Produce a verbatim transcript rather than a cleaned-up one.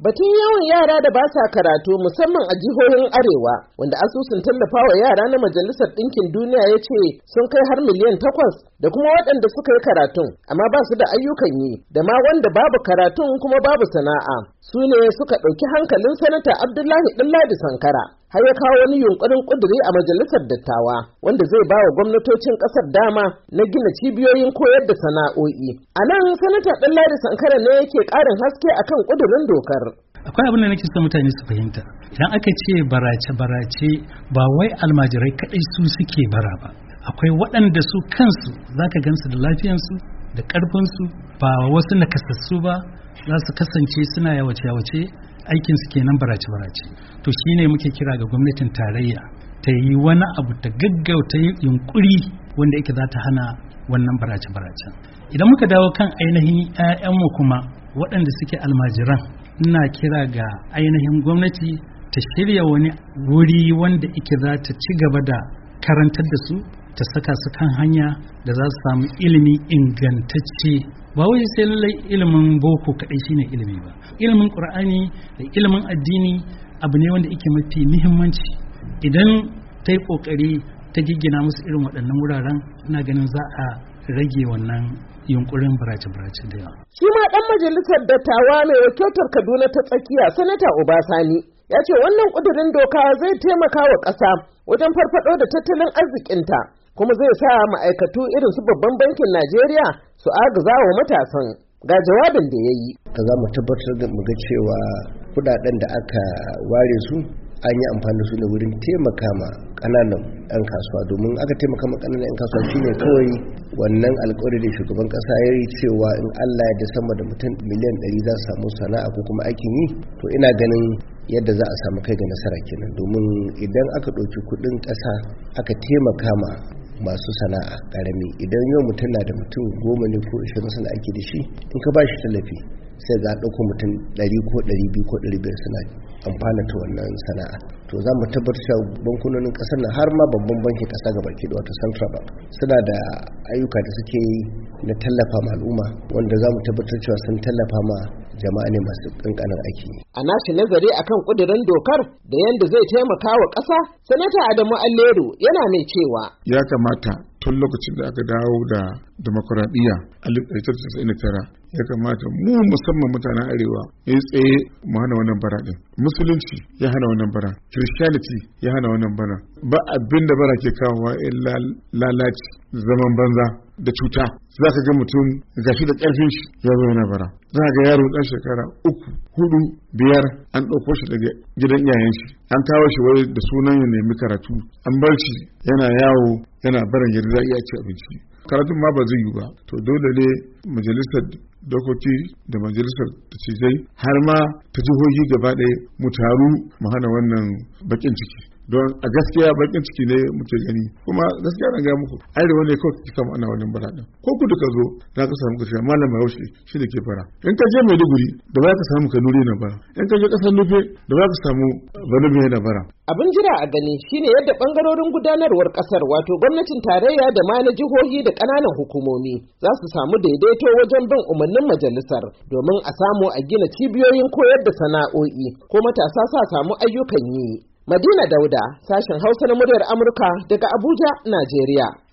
Batun yawan yara da ba sa karatu musamman a jihohin Arewa, wanda asusun tallafawa yara na Majalisar Ɗinkin Duniya ya ce sun kai har miliyan takwas, da kuma waɗanda suka yi karatun amma ba su da ayyukan yi, da ma wanda babu karatun kuma babu sana'a. Su ne suka ɗauki hankalin Sanata Abdullahi Ɗanladi Sankara, har ya kawo wani yunkurin ƙuduri a Majalisar Dattawa wanda zai ba wa gwamnatocin ƙasar dama na gina cibiyoyin koyar da sana'o'i. A nan Sanata Ɗanladi Sankara ne yake ƙarin haske akan ƙudurin dokar. Akwai abin da nake son mutane su fahimta. Idan aka ce barace-barace ba wai almajirai kaɗai su suke bara ba. Akwai waɗanda su kansu za ka gansu da lafiyansu da ƙarfinsu, ba wasu nakasassu ba, za su kasance suna yawace-yawace, aikinsu kenan barace-barace. To shine muke kira ga gwamnatin tarayya ta yi wani abu, ta gaggauta yunkuri wanda yake za ta hana wannan barace-barace. Idan muka dawo kan ainihin 'ya'yanmu kuma waɗanda suke almajiran, ina kira ga ainihin gwamnati ta shirya wani wuri wanda ike za ta ci gaba da karantar da su, ta saka su kan hanya da za su samu ilimi ingantacce. Ba wai sai lallai ilimin boko kaɗai shine ilimi ba. Ilimin Qur'ani da ilimin addini abu ne wanda yake mafi muhimmanci. Idan ta yi ƙoƙari ta giggina musu irin waɗannan wuraren, ina ganin za a rage wannan yunkurin barace-barace da yawa. Shi ma ɗan majalisar dattawa mai wakiltar Kaduna ta tsakiya, Sanata Obasani, ya ce wannan ƙudurin doka zai taimaka wa ƙasa wajen farfaɗo da tattalin arzikinta, kuma zai sa ma'aikatu irin su babban bankin Najeriya su agaza wa matasan. Ga jawabin da ya yi. Za mu tabbatar da muga cewa kuɗaɗen da aka ware su an yi amfani da su ne wurin taimaka ma ƙananan 'yan kasuwa, domin aka taimaka ma ƙananan 'yan kasuwa shine kawai wannan alƙawari da shugaban ƙasa ya yi cewa in Allah ya da sama da mutum miliyan ɗari za su samu sana'a ko kuma aikin yi. To ina ganin yadda za a samu kai ga nasara kenan, domin idan aka ɗauki kuɗin ƙasa aka taimaka ma masu sana'a ƙarami, idan yau mutum na da mutum goma ne ko ishirin suna aiki da shi, in ka ba shi tallafi sai za a ɗauko mutum ɗari ko ɗari biyu ko ɗari biyar suna amfana ta wannan sana'a. To za mu tabbatar da bankunonin ƙasar nan, har ma babban bankin ƙasa ga baki da wata Central Bank, suna da ayyuka da suke yi na tallafa ma al'umma, wanda za mu tabbatar cewa sun tallafa ma jama'a ne masu ƙanƙanin aiki. A nashi nazari akan ƙudurin dokar da yadda zai taimaka wa ƙasa, Sanata Adamu Alleru yana mai cewa ya kamata tun lokacin da aka dawo da demokuraɗiyya a alif ɗari tara da casa'in da tara, ya kamata mu musamman mutanen arewa ya tsaye mu hana wannan bara ɗin. Musulunci ya hana wannan bara, Christianity ya hana wannan bara. Ba abin da bara ke kawowa illa lalaci, zaman banza da cuta. Za ka ga mutum gashi da ƙarfin shi ya zo yana bara. Za ka ga yaro ɗan shekara uku, hudu, biyar an ɗauko shi daga gidan iyayen shi, an kawo shi wai da sunan ya nemi karatu, an bar shi yana yawo yana barin yadda za a iya ci abinci. Karatun ma ba zai yi ba. To dole ne majalisar dokoki da majalisar dattijai har ma ta jihohi gaba ɗaya mu taru mu hana wannan bakin ciki, don a gaskiya bakin ciki ne muke gani, kuma gaskiya na gaya muku arewa ne kawai kika ana wannan bara din. Ko kudu ka zo za ka samu kashi malam Bahaushe shi ne ke bara, in ka je Maiduguri da ba ka samu Kanuri na bara, in ka je kasar Nufe da ba ka samu Banufe na bara. Abin jira a gani shine yadda bangarorin gudanarwar kasar, wato gwamnatin tarayya da ma na jihohi da ƙananan hukumomi, za su samu daidaito wajen bin umarnin majalisar, domin a samu a gina cibiyoyin koyar da sana'o'i ko matasa sa samu ayyukan yi. Madina Dauda, sashen Hausa na muryar Amurka daga Abuja, Najeriya.